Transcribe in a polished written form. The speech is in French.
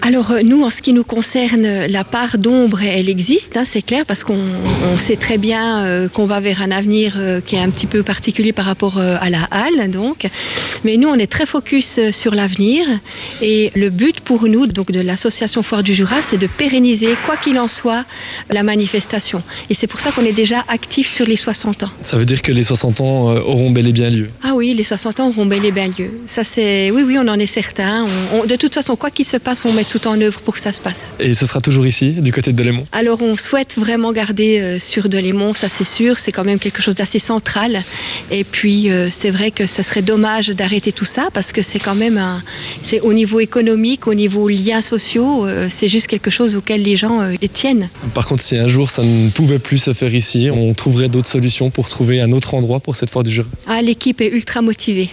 Alors nous, en ce qui nous concerne, la part d'ombre, elle existe, c'est clair, parce qu'on sait très bien qu'on va vers un avenir qui est un petit peu particulier par rapport à la halle, donc. Mais nous, on est très focus sur l'avenir, et le but pour nous, donc de l'association Foire du Jura, c'est de pérenniser, quoi qu'il en soit, la manifestation. Et c'est pour ça qu'on est déjà actif sur les 60 ans. Ça veut dire que les 60 ans auront bel et bien lieu. Ah oui, les 60 ans auront bel et bien lieu. Ça, c'est... Oui, on en est certain. De toute façon, quoi qu'il se passe, on met tout en œuvre pour que ça se passe. Et ce sera toujours ici, du côté de Delémont? Alors, on souhaite vraiment garder sur Delémont, ça c'est sûr. C'est quand même quelque chose d'assez central. Et puis, c'est vrai que ça serait dommage d'arrêter tout ça, parce que c'est quand même c'est au niveau économique, au niveau liens sociaux, c'est juste quelque chose auquel les gens tiennent. Par contre, si un jour ça ne pouvait plus se faire ici, on trouverait d'autres solutions pour trouver un autre endroit pour cette Foire du Jura? Ah, l'équipe est ultra motivée.